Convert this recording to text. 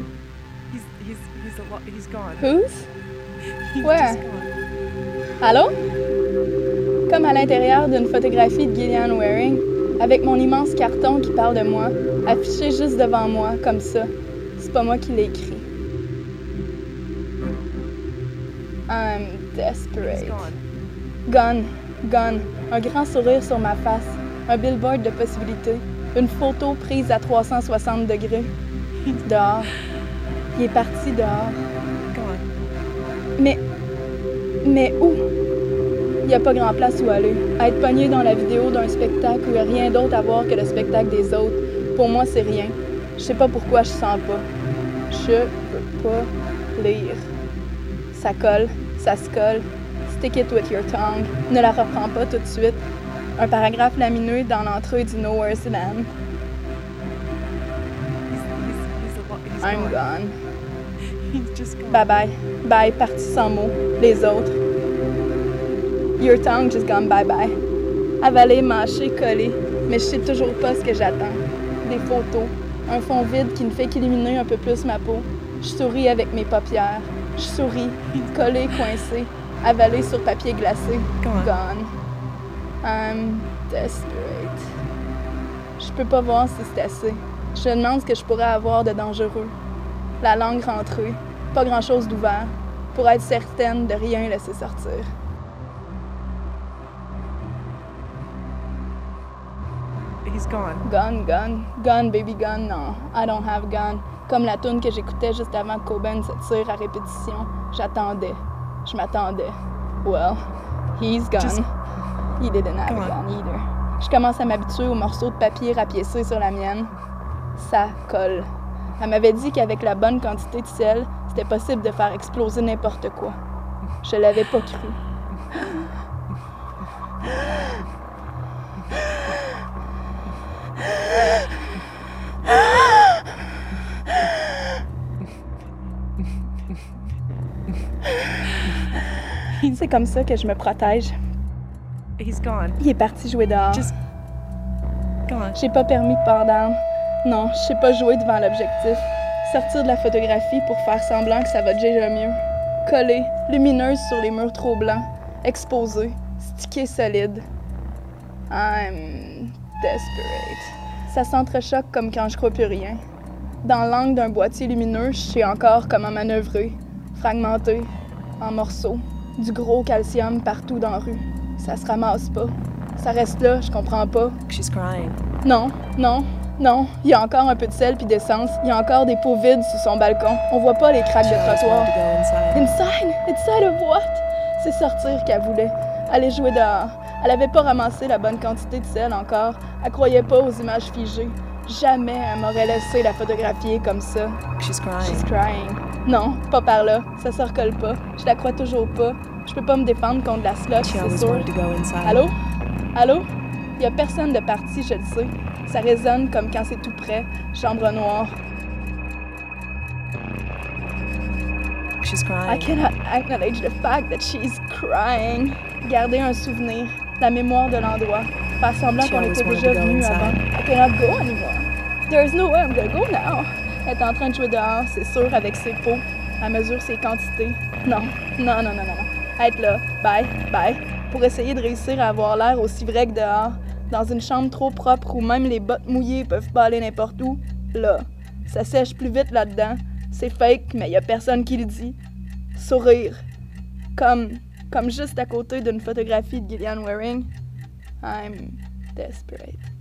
He's gone. Who's? He's Where? just gone. Allô? Comme à l'intérieur d'une photographie de Gillian Waring, avec mon immense carton qui parle de moi, affiché juste devant moi, comme ça. C'est pas moi qui l'ai écrit. I'm He's desperate. gone. Gone. Un grand sourire sur ma face. Un billboard de possibilités. Une photo prise à 360 degrés. Dehors. Il est parti dehors. Gone. Mais où? Il n'y a pas grand place où aller. Être pogné dans la vidéo d'un spectacle où il n'y a rien d'autre à voir que le spectacle des autres, pour moi, c'est rien. Je sais pas pourquoi je sens pas. Je peux pas lire. Ça colle, ça se colle. Stick it with your tongue. Ne la reprends pas tout de suite. Un paragraphe lamineux dans l'entrée du Nowhere's Land. He's I'm gone. He's just gone. Bye bye. Bye, parti sans mots. Les autres. Your tongue just gone bye bye. Avalé, mâché, collé. Mais je sais toujours pas ce que j'attends. Des photos. Un fond vide qui ne fait qu'illuminer un peu plus ma peau. Je souris avec mes paupières. Je souris, collé, coincé, avalé sur papier glacé. Gone. I'm desperate. Je peux pas voir si c'est assez. Je me demande ce que je pourrais avoir de dangereux. La langue rentrée, pas grand-chose d'ouvert, pour être certaine de rien laisser sortir. He's gone. Gone, baby, gone, non. I don't have gun. Comme la tune que j'écoutais juste avant que Cobain se tire à répétition. J'attendais. Je m'attendais. Well, he's gone. Just He didn't have a gun either. Je commence à m'habituer aux morceaux de papier rapiécés sur la mienne. Ça colle. Elle m'avait dit qu'avec la bonne quantité de sel, c'était possible de faire exploser n'importe quoi. Je l'avais pas cru. C'est comme ça que je me protège. He's gone. Il est parti jouer dehors. Just gone. J'ai pas permis de port d'armes. Non, je sais pas jouer devant l'objectif. Sortir de la photographie pour faire semblant que ça va déjà mieux. Coller, lumineuse sur les murs trop blancs. Exposée, stické solide. I'm desperate. Ça s'entrechoque comme quand je crois plus rien. Dans l'angle d'un boîtier lumineux, je sais encore comment manœuvrer. Fragmenté, en morceaux. Du gros calcium partout dans la rue. Ça se ramasse pas. Ça reste là, je comprends pas. She's crying. Non. Il y a encore un peu de sel puis d'essence. Il y a encore des pots vides sur son balcon. On voit pas les craques de trottoir. To go inside. Inside of what? C'est sortir qu'elle voulait. Aller jouer dehors. Elle avait pas ramassé la bonne quantité de sel encore. Elle croyait pas aux images figées. Jamais elle m'aurait laissé la photographier comme ça. She's crying. She's crying. Non, pas par là. Ça se recolle pas. Je la crois toujours pas. Je peux pas me défendre contre la slot, She c'est always sûr. wanted to go inside. Allô? Y a personne de parti, je le sais. Ça résonne comme quand c'est tout près. Chambre noire. She's I crying. cannot acknowledge the fact that she's crying. Garder un souvenir, la mémoire de l'endroit. Faire semblant She qu'on always était wanted déjà to go venus inside. avant. I cannot go anymore. There's no way I'm gonna go now. Elle est en train de jouer dehors, c'est sûr, avec ses pots. Elle mesure ses quantités. Non. Être là, bye, pour essayer de réussir à avoir l'air aussi vrai que dehors. Dans une chambre trop propre où même les bottes mouillées peuvent pas aller n'importe où. Là, ça sèche plus vite là-dedans. C'est fake, mais y a personne qui le dit. Sourire. Comme juste à côté d'une photographie de Gillian Waring. I'm desperate.